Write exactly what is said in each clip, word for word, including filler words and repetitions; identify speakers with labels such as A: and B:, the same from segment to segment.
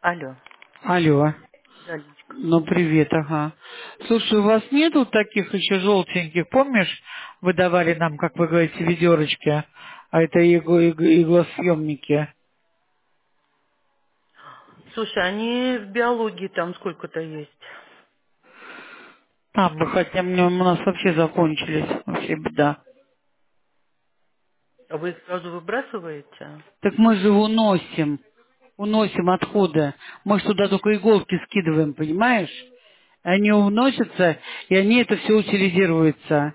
A: Алло.
B: Алло.
A: Да, Лидочка.
B: Ну, привет, ага. Слушай, у вас нету таких еще желтеньких, помнишь, вы давали нам, как вы говорите, ведерочки, а это игло, игло- иглосъемники.
A: Слушай, они в биологии там сколько-то есть.
B: Там бы хотя мне у нас вообще закончились, вообще беда.
A: А вы их сразу выбрасываете?
B: Так мы же уносим, уносим отходы. Мы ж туда только иголки скидываем, понимаешь? Они уносятся, и они это все утилизируется.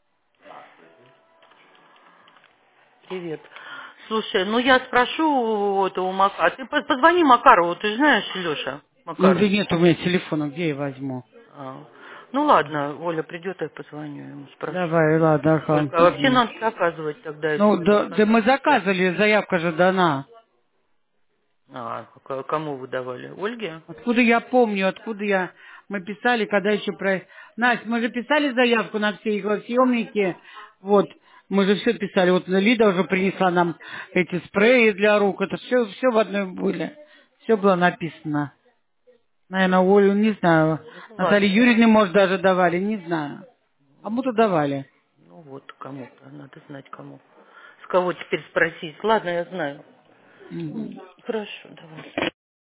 A: Привет. Слушай, ну я спрошу у этого Макара. Ты по- позвони Макарову, ты знаешь, Леша?
B: Ну,
A: Макар.
B: да нет у меня телефона, где я возьму?
A: А. Ну ладно, Оля придет, я позвоню ему, спрошу.
B: Давай, ладно, ага.
A: Только а вообще
B: Мгм.
A: надо заказывать тогда, если
B: Ну,
A: вы не
B: да, да мы
A: заказываете.
B: заказывали, заявка же дана.
A: А, к- кому вы давали? Ольге?
B: Откуда я помню, откуда я... Мы писали, когда еще про... Настя, мы же писали заявку на все иглосъемники. Вот, мы же все писали. Вот Лида уже принесла нам эти спреи для рук. Это все, все в одной были. Все было написано. Наверное, Олю, не знаю.
A: Ну
B: Наталье
A: ладно.
B: Юрьевне, может, даже давали, не знаю. Кому-то давали.
A: Ну вот, кому-то, надо знать кому. С кого теперь спросить? Ладно, я знаю.
B: Мгм.
A: Хорошо, давай.